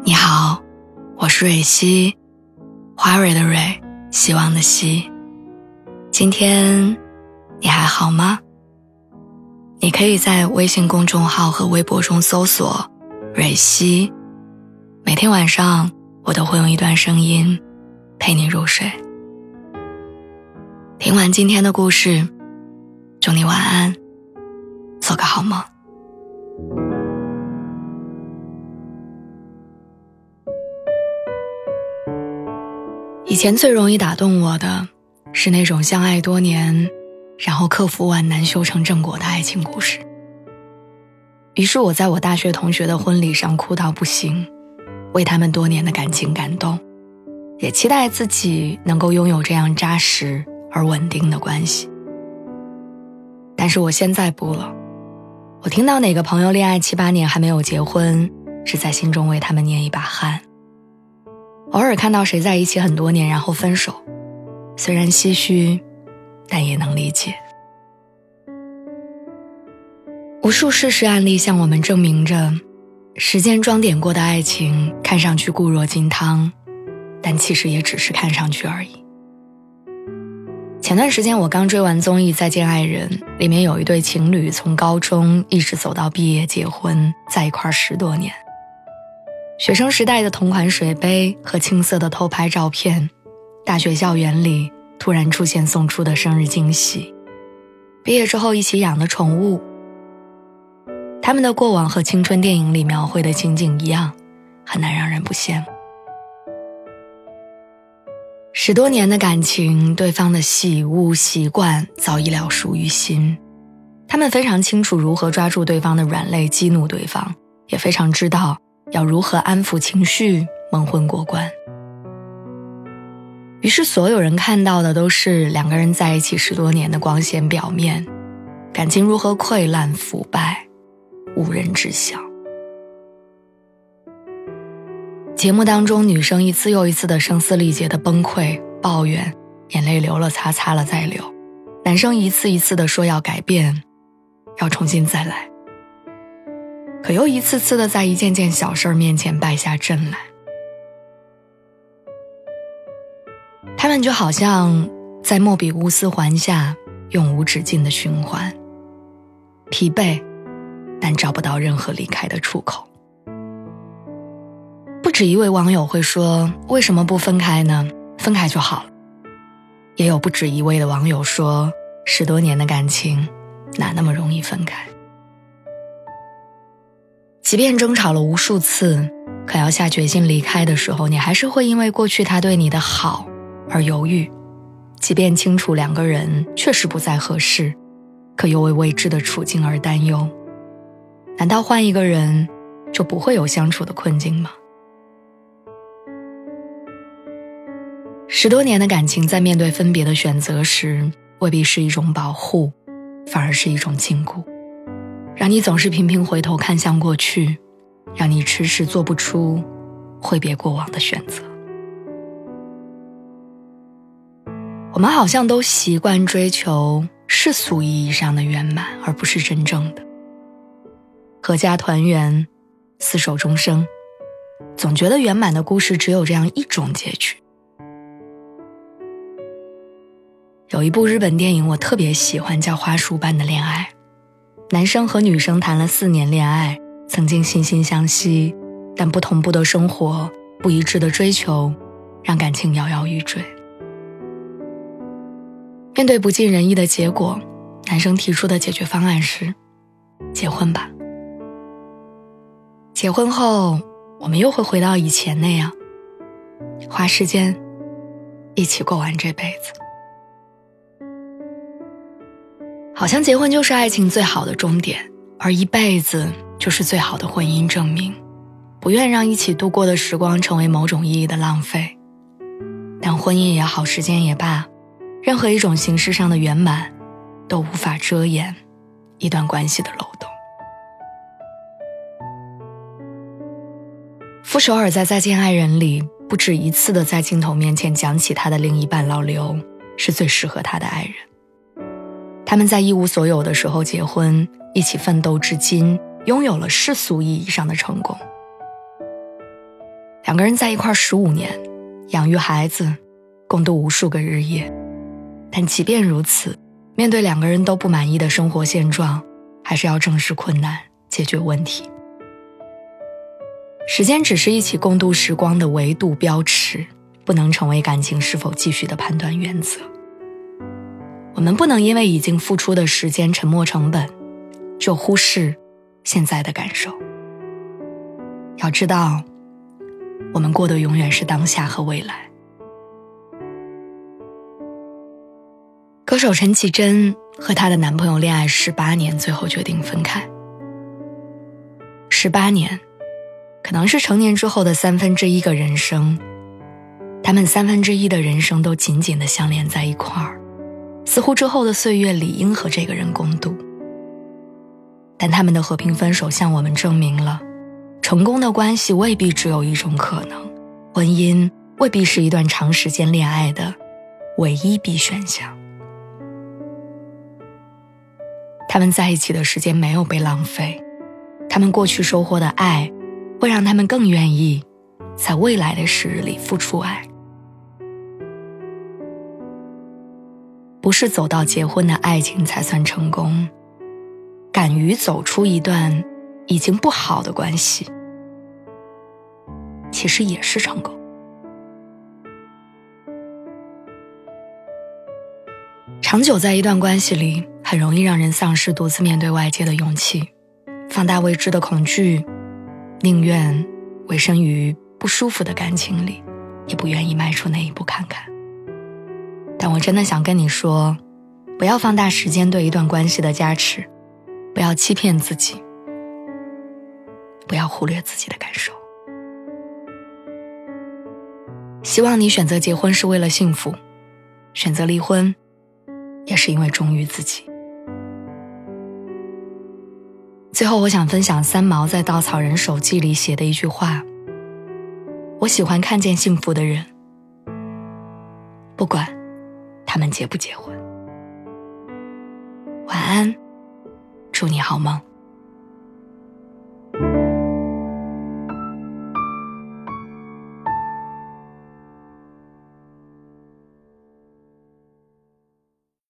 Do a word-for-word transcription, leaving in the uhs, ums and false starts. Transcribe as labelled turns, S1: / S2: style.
S1: 你好，我是蕊希，花蕊的蕊，希望的希。今天你还好吗？你可以在微信公众号和微博中搜索蕊希，每天晚上我都会用一段声音陪你入睡。听完今天的故事，祝你晚安，做个好梦。以前最容易打动我的是那种相爱多年，然后克服万难修成正果的爱情故事。于是我在我大学同学的婚礼上哭到不行，为他们多年的感情感动，也期待自己能够拥有这样扎实而稳定的关系。但是我现在不了，我听到哪个朋友恋爱七八年还没有结婚，是在心中为他们捏一把汗。偶尔看到谁在一起很多年然后分手，虽然唏嘘，但也能理解。无数事实案例向我们证明着，时间装点过的爱情看上去固若金汤，但其实也只是看上去而已。前段时间我刚追完综艺《再见爱人》，里面有一对情侣从高中一直走到毕业结婚，在一块十多年。学生时代的同款水杯和青涩的偷拍照片，大学校园里突然出现送出的生日惊喜，毕业之后一起养的宠物。他们的过往和青春电影里描绘的情景一样，很难让人不羡慕。十多年的感情，对方的喜恶习惯早已了熟于心，他们非常清楚如何抓住对方的软肋激怒对方，也非常知道要如何安抚情绪，蒙混过关。于是所有人看到的都是两个人在一起十多年的光鲜表面，感情如何溃烂腐败，无人知晓。节目当中，女生一次又一次的声嘶力竭的崩溃抱怨，眼泪流了擦，擦了再流。男生一次一次的说要改变，要重新再来，可又一次次的在一件件小事面前败下阵来。他们就好像在莫比乌斯环下永无止境的循环，疲惫但找不到任何离开的出口。不止一位网友会说，为什么不分开呢？分开就好了。也有不止一位的网友说，十多年的感情哪那么容易分开。即便争吵了无数次，可要下决心离开的时候，你还是会因为过去他对你的好而犹豫。即便清楚两个人确实不再合适，可又为未知的处境而担忧。难道换一个人就不会有相处的困境吗？十多年的感情在面对分别的选择时，未必是一种保护，反而是一种禁锢，让你总是频频回头看向过去，让你迟迟做不出挥别过往的选择。我们好像都习惯追求世俗意义上的圆满，而不是真正的阖家团圆，厮守终生，总觉得圆满的故事只有这样一种结局。有一部日本电影我特别喜欢，叫《花束般的恋爱》。男生和女生谈了四年恋爱，曾经惺惺相惜，但不同步的生活，不一致的追求，让感情摇摇欲坠。面对不尽人意的结果，男生提出的解决方案是结婚吧。结婚后，我们又会回到以前那样，花时间一起过完这辈子。好像结婚就是爱情最好的终点，而一辈子就是最好的婚姻证明。不愿让一起度过的时光成为某种意义的浪费。但婚姻也好，时间也罢，任何一种形式上的圆满都无法遮掩一段关系的漏洞。傅首尔在《再见爱人》里不止一次地在镜头面前讲起他的另一半老刘是最适合他的爱人。他们在一无所有的时候结婚，一起奋斗至今，拥有了世俗意义上的成功。 两个人在一块十五年，养育孩子，共度无数个日夜。但即便如此，面对两个人都不满意的生活现状，还是要正视困难，解决问题。时间只是一起共度时光的维度标尺，不能成为感情是否继续的判断原则。我们不能因为已经付出的时间沉没成本，就忽视现在的感受。要知道，我们过的永远是当下和未来。歌手陈绮贞和她的男朋友恋爱十八年，最后决定分开。十八年，可能是成年之后的三分之一个人生，他们三分之一的人生都紧紧地相连在一块儿，似乎之后的岁月理应和这个人共度。但他们的和平分手向我们证明了，成功的关系未必只有一种可能，婚姻未必是一段长时间恋爱的唯一必选项。他们在一起的时间没有被浪费，他们过去收获的爱会让他们更愿意在未来的时日里付出爱。不是走到结婚的爱情才算成功，敢于走出一段已经不好的关系，其实也是成功。长久在一段关系里，很容易让人丧失独自面对外界的勇气，放大未知的恐惧，宁愿委身于不舒服的感情里，也不愿意迈出那一步看看。但我真的想跟你说，不要放大时间对一段关系的加持，不要欺骗自己，不要忽略自己的感受。希望你选择结婚是为了幸福，选择离婚也是因为忠于自己。最后我想分享三毛在《稻草人手记》里写的一句话：我喜欢看见幸福的人，不管他们结不结婚。晚安，祝你好梦。